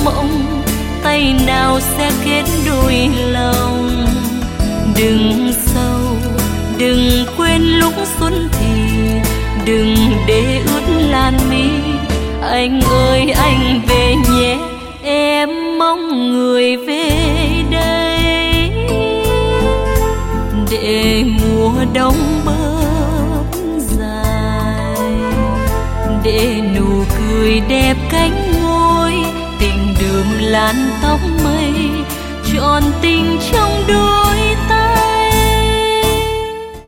mộng, tay nào sẽ kết đôi lòng. Đừng sâu, đừng quên lúc xuân thì, đừng để ướt làn mi. Anh ơi anh về nhé, em mong người về đây. Để mùa đông bớt dài, để nụ cười đẹp cánh môi, tình đường làn tóc mây, trọn tình trong đôi.